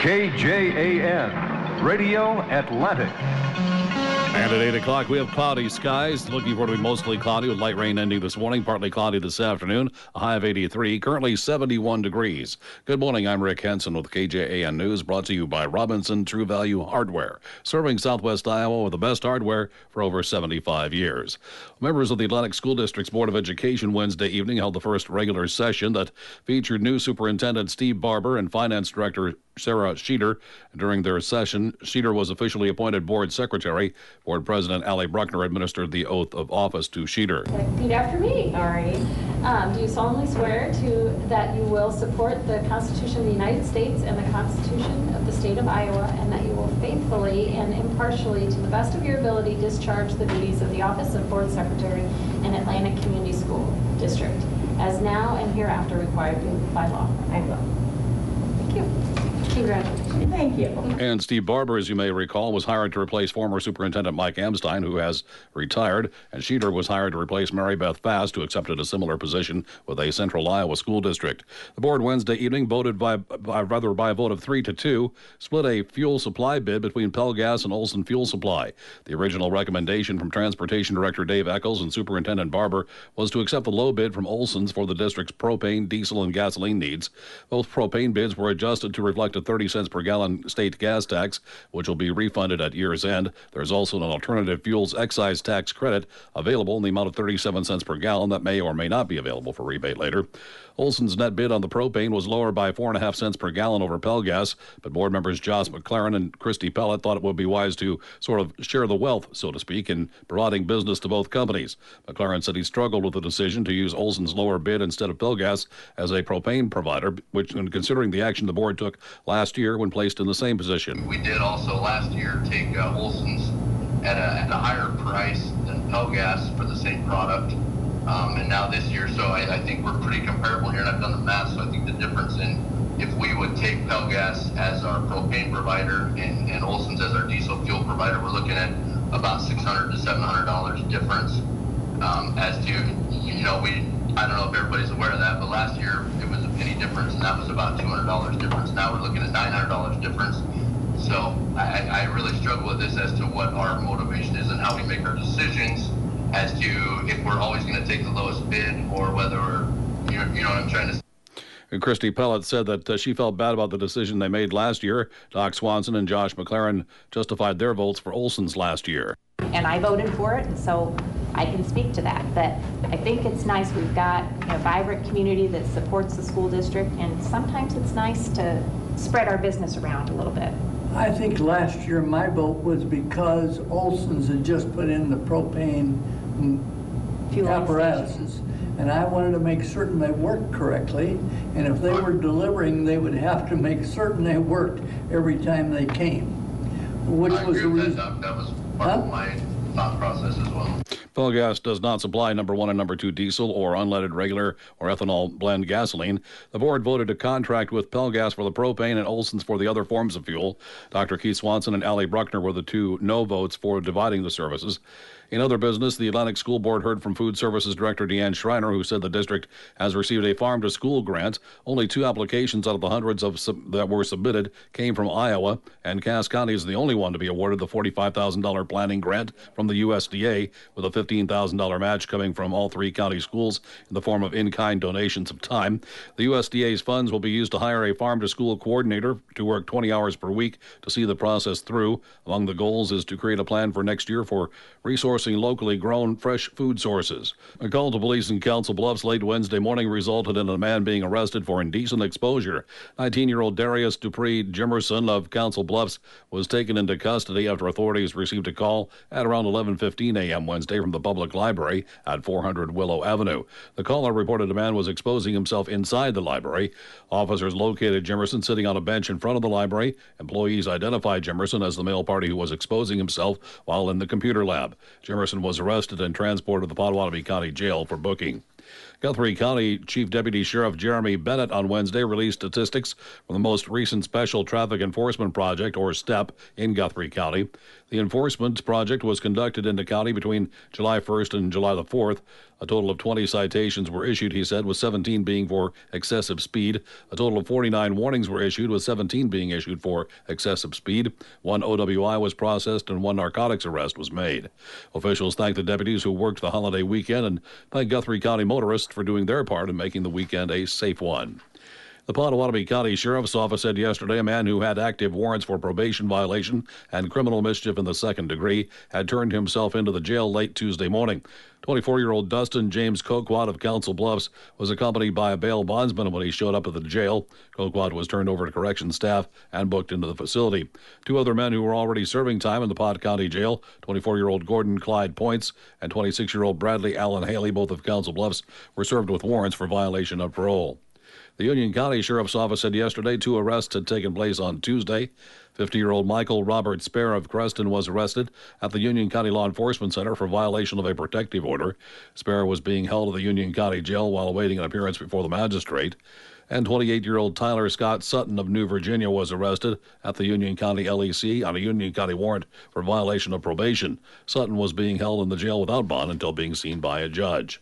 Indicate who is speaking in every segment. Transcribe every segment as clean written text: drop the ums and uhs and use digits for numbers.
Speaker 1: KJAN, Radio Atlantic.
Speaker 2: And at 8 o'clock, we have cloudy skies. Looking for it to be mostly cloudy with light rain ending this morning, partly cloudy this afternoon, a high of 83, currently 71 degrees. Good morning, I'm Rick Henson with KJAN News, brought to you by Robinson True Value Hardware, serving Southwest Iowa with the best hardware for over 75 years. Members of the Atlantic School District's Board of Education Wednesday evening held the first regular session that featured new Superintendent Steve Barber and Finance Director Sarah Sheeter. During their session, Sheeter was officially appointed board secretary. Board President Allie Bruckner administered the oath of office to Sheeter.
Speaker 3: Repeat after me. All right. Do you solemnly swear that you will support the Constitution of the United States and the Constitution of the State of Iowa, and that you will faithfully and impartially, to the best of your ability, discharge the duties of the office of board secretary in Atlantic Community School District, as now and hereafter required by law? I will. Thank you. Congratulations.
Speaker 4: Thank you.
Speaker 2: And Steve Barber, as you may recall, was hired to replace former Superintendent Mike Amstein, who has retired. And Sheeter was hired to replace Mary Beth Fast, who accepted a similar position with a Central Iowa school district. The board Wednesday evening voted by a vote of 3-2, split a fuel supply bid between Pelgas and Olson Fuel Supply. The original recommendation from Transportation Director Dave Eccles and Superintendent Barber was to accept the low bid from Olson's for the district's propane, diesel, and gasoline needs. Both propane bids were adjusted to reflect a 30 cents per gallon state gas tax, which will be refunded at year's end. There's also an alternative fuels excise tax credit available in the amount of 37 cents per gallon that may or may not be available for rebate later. Olson's net bid on the propane was lower by 4.5 cents per gallon over Pelgas, but board members Josh McLaren and Christy Pellet thought it would be wise to sort of share the wealth, so to speak, in providing business to both companies. McLaren said he struggled with the decision to use Olson's lower bid instead of Pelgas as a propane provider, which, considering the action the board took last year when placed in the same position.
Speaker 5: We did also last year take Olson's at a higher price than Pelgas for the same product. And now this year, so I think we're pretty comparable here, and I've done the math, so I think the difference in if we would take Pelgas as our propane provider and Olson's as our diesel fuel provider, we're looking at about $600 to $700 difference. As to, I don't know if everybody's aware of that, but last year it was a penny difference, and that was about $200 difference. Now we're looking at $900 difference. So I really struggle with this as to what our motivation is and how we make our decisions, as to if we're always going to take the lowest bid or whether, you know what I'm trying to say.
Speaker 2: And Christy Pellet said that she felt bad about the decision they made last year. Doc Swanson and Josh McLaren justified their votes for Olson's last year.
Speaker 4: And I voted for it, and so I can speak to that. But I think it's nice we've got a vibrant community that supports the school district, and sometimes it's nice to spread our business around a little bit.
Speaker 6: I think last year my vote was because Olson's had just put in the propane
Speaker 4: Fuel
Speaker 6: apparatuses, and I wanted to make certain they worked correctly, and if they were delivering, they would have to make certain they worked every time they came, which was the reason.
Speaker 5: That was part of my thought process as well.
Speaker 2: Pelgas does not supply number 1 and number 2 diesel or unleaded regular or ethanol blend gasoline. The board voted to contract with Pelgas for the propane and Olson's for the other forms of fuel. Dr. Keith Swanson and Allie Bruckner were the two no votes for dividing the services. In other business, the Atlantic School Board heard from Food Services Director Deanne Schreiner, who said the district has received a farm-to-school grant. Only 2 applications out of the hundreds that were submitted came from Iowa, and Cass County is the only one to be awarded the $45,000 planning grant from the USDA, with a $15,000 match coming from all 3 county schools in the form of in-kind donations of time. The USDA's funds will be used to hire a farm-to-school coordinator to work 20 hours per week to see the process through. Among the goals is to create a plan for next year for resourcing locally grown fresh food sources. A call to police in Council Bluffs late Wednesday morning resulted in a man being arrested for indecent exposure. 19-year-old Darius Dupree Jimerson of Council Bluffs was taken into custody after authorities received a call at around 11:15 a.m. Wednesday from the public library at 400 Willow Avenue. The caller reported a man was exposing himself inside the library. Officers located Jimerson sitting on a bench in front of the library. Employees identified Jimerson as the male party who was exposing himself while in the computer lab. Jimerson was arrested and transported to the Potawatomi County Jail for booking. Guthrie County Chief Deputy Sheriff Jeremy Bennett on Wednesday released statistics from the most recent Special Traffic Enforcement Project, or STEP, in Guthrie County. The enforcement project was conducted in the county between July 1st and July the 4th. A total of 20 citations were issued, he said, with 17 being for excessive speed. A total of 49 warnings were issued, with 17 being issued for excessive speed. 1 OWI was processed and 1 narcotics arrest was made. Officials thanked the deputies who worked the holiday weekend and thanked Guthrie County motorists for doing their part in making the weekend a safe one. The Potawatomi County Sheriff's Office said yesterday a man who had active warrants for probation violation and criminal mischief in the second degree had turned himself into the jail late Tuesday morning. 24-year-old Dustin James Coquat of Council Bluffs was accompanied by a bail bondsman when he showed up at the jail. Coquat was turned over to corrections staff and booked into the facility. 2 other men who were already serving time in the Pot County Jail, 24-year-old Gordon Clyde Points and 26-year-old Bradley Allen Haley, both of Council Bluffs, were served with warrants for violation of parole. The Union County Sheriff's Office said yesterday 2 arrests had taken place on Tuesday. 50-year-old Michael Robert Spare of Creston was arrested at the Union County Law Enforcement Center for violation of a protective order. Spare was being held at the Union County Jail while awaiting an appearance before the magistrate. And 28-year-old Tyler Scott Sutton of New Virginia was arrested at the Union County LEC on a Union County warrant for violation of probation. Sutton was being held in the jail without bond until being seen by a judge.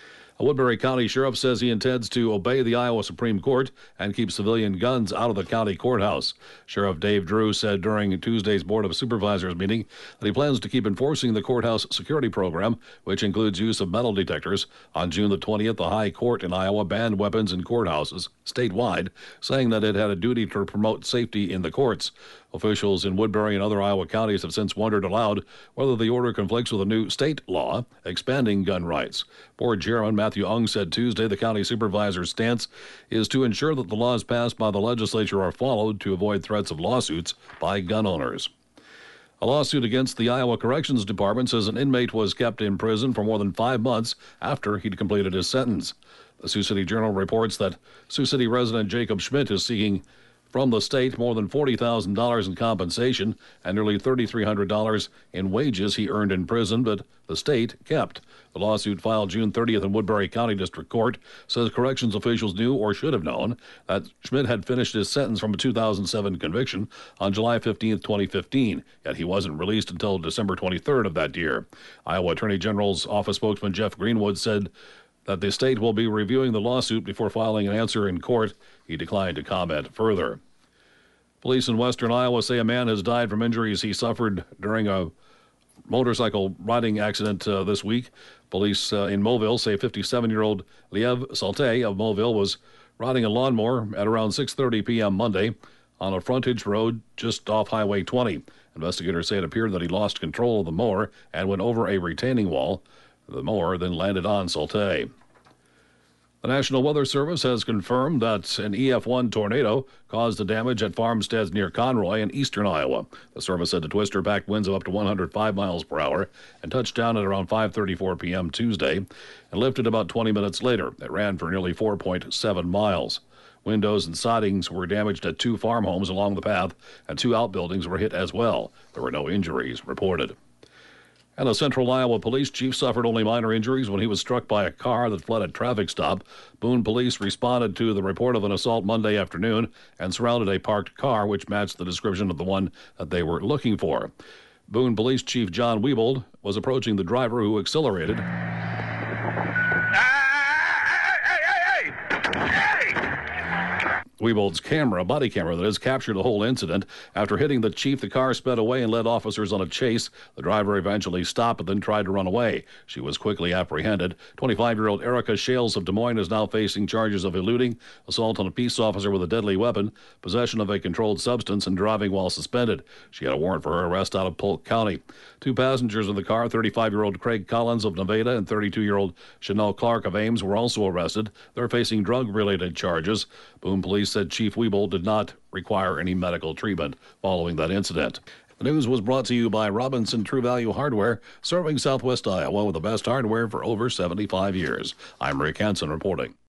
Speaker 2: A Woodbury County sheriff says he intends to obey the Iowa Supreme Court and keep civilian guns out of the county courthouse. Sheriff Dave Drew said during Tuesday's Board of Supervisors meeting that he plans to keep enforcing the courthouse security program, which includes use of metal detectors. On June the 20th, the High Court in Iowa banned weapons in courthouses statewide, saying that it had a duty to promote safety in the courts. Officials in Woodbury and other Iowa counties have since wondered aloud whether the order conflicts with a new state law expanding gun rights. Board Chairman Matthew Ung said Tuesday the county supervisor's stance is to ensure that the laws passed by the legislature are followed to avoid threats of lawsuits by gun owners. A lawsuit against the Iowa Corrections Department says an inmate was kept in prison for more than 5 months after he'd completed his sentence. The Sioux City Journal reports that Sioux City resident Jacob Schmidt is seeking from the state more than $40,000 in compensation and nearly $3,300 in wages he earned in prison, but the state kept. The lawsuit filed June 30th in Woodbury County District Court says corrections officials knew or should have known that Schmidt had finished his sentence from a 2007 conviction on July 15th, 2015, yet he wasn't released until December 23rd of that year. Iowa Attorney General's office spokesman Jeff Greenwood said that the state will be reviewing the lawsuit before filing an answer in court. He declined to comment further. Police in western Iowa say a man has died from injuries he suffered during a motorcycle riding accident this week. Police in Moville say 57-year-old Liev Salte of Moville was riding a lawnmower at around 6:30 p.m. Monday on a frontage road just off Highway 20. Investigators say it appeared that he lost control of the mower and went over a retaining wall. The mower then landed on Salte. The National Weather Service has confirmed that an EF1 tornado caused the damage at farmsteads near Conroy in eastern Iowa. The service said the twister packed winds of up to 105 miles per hour and touched down at around 5:34 p.m. Tuesday and lifted about 20 minutes later. It ran for nearly 4.7 miles. Windows and sidings were damaged at 2 farm homes along the path, and 2 outbuildings were hit as well. There were no injuries reported. And a Central Iowa police chief suffered only minor injuries when he was struck by a car that fled a traffic stop. Boone police responded to the report of an assault Monday afternoon and surrounded a parked car, which matched the description of the one that they were looking for. Boone Police Chief John Wiebold was approaching the driver, who accelerated. Wiebold's body camera that has captured the whole incident. After hitting the chief, the car sped away and led officers on a chase. The driver eventually stopped and then tried to run away. She was quickly apprehended. 25-year-old Erica Shales of Des Moines is now facing charges of eluding, assault on a peace officer with a deadly weapon, possession of a controlled substance, and driving while suspended. She had a warrant for her arrest out of Polk County. 2 passengers in the car, 35-year-old Craig Collins of Nevada and 32-year-old Chanel Clark of Ames, were also arrested. They're facing drug-related charges. Boone Police said Chief Wiebold did not require any medical treatment following that incident. The news was brought to you by Robinson True Value Hardware, serving Southwest Iowa with the best hardware for over 75 years. I'm Rick Hansen reporting.